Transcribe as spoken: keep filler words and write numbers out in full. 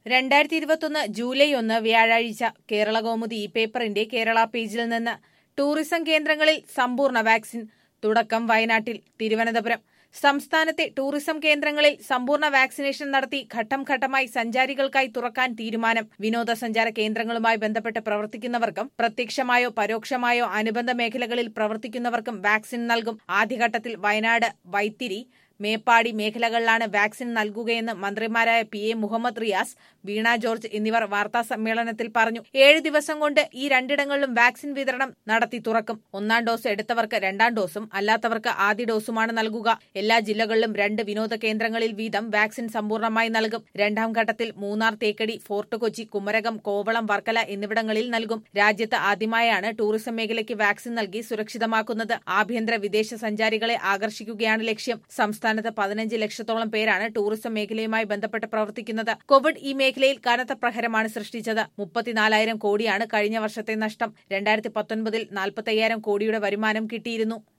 രണ്ടായിരത്തി ഇരുപത്തൊന്ന് ജൂലൈ ഒന്ന് വ്യാഴാഴ്ച കേരളകൗമുദി ഈ പേപ്പറിന്റെ കേരള പേജിൽ നിന്ന് ടൂറിസം കേന്ദ്രങ്ങളിൽ സമ്പൂർണ്ണ വാക്സിൻ തുടക്കം വയനാട്ടിൽ. തിരുവനന്തപുരം സംസ്ഥാനത്തെ ടൂറിസം കേന്ദ്രങ്ങളിൽ സമ്പൂർണ്ണ വാക്സിനേഷൻ നടത്തി ഘട്ടം ഘട്ടമായി സഞ്ചാരികൾക്കായി തുറക്കാൻ തീരുമാനം. വിനോദസഞ്ചാര കേന്ദ്രങ്ങളുമായി ബന്ധപ്പെട്ട് പ്രവർത്തിക്കുന്നവർക്കും പ്രത്യക്ഷമായോ പരോക്ഷമായോ അനുബന്ധ മേഖലകളിൽ പ്രവർത്തിക്കുന്നവർക്കും വാക്സിൻ നൽകും. ആദ്യഘട്ടത്തിൽ വയനാട്, വൈത്തിരി, മേപ്പാടി മേഖലകളിലാണ് വാക്സിൻ നൽകുകയെന്ന് മന്ത്രിമാരായ പി എ മുഹമ്മദ് റിയാസ്, വീണ ജോർജ് എന്നിവർ വാർത്താസമ്മേളനത്തിൽ പറഞ്ഞു. ഏഴ് ദിവസം കൊണ്ട് ഈ രണ്ടിടങ്ങളിലും വാക്സിൻ വിതരണം നടത്തി തുറക്കും. ഒന്നാം ഡോസ് എടുത്തവർക്ക് രണ്ടാം ഡോസും അല്ലാത്തവർക്ക് ആദ്യ ഡോസുമാണ് നൽകുക. എല്ലാ ജില്ലകളിലും രണ്ട് വിനോദ കേന്ദ്രങ്ങളിൽ വീതം വാക്സിൻ സമ്പൂർണ്ണമായി നൽകും. രണ്ടാം ഘട്ടത്തിൽ മൂന്നാർ, തേക്കടി, ഫോർട്ട് കൊച്ചി, കുമരകം, കോവളം, വർക്കല എന്നിവിടങ്ങളിൽ നൽകും. രാജ്യത്ത് ആദ്യമായാണ് ടൂറിസം മേഖലയ്ക്ക് വാക്സിൻ നൽകി സുരക്ഷിതമാക്കുന്നത്. ആഭ്യന്തര വിദേശ സഞ്ചാരികളെ ആകർഷിക്കുകയാണ് ലക്ഷ്യം. സംസ്ഥാനത്ത് പതിനഞ്ച് ലക്ഷത്തോളം പേരാണ് ടൂറിസം മേഖലയുമായി ബന്ധപ്പെട്ട് പ്രവർത്തിക്കുന്നത്. കോവിഡ് ഈ മേഖലയിൽ കനത്ത പ്രഹരമാണ് സൃഷ്ടിച്ചത്. മുപ്പത്തിനാലായിരം കോടിയാണ് കഴിഞ്ഞ വർഷത്തെ നഷ്ടം. രണ്ടായിരത്തി പത്തൊൻപതിൽ നാൽപ്പത്തയ്യായിരം കോടിയുടെ വരുമാനം കിട്ടിയിരുന്നു.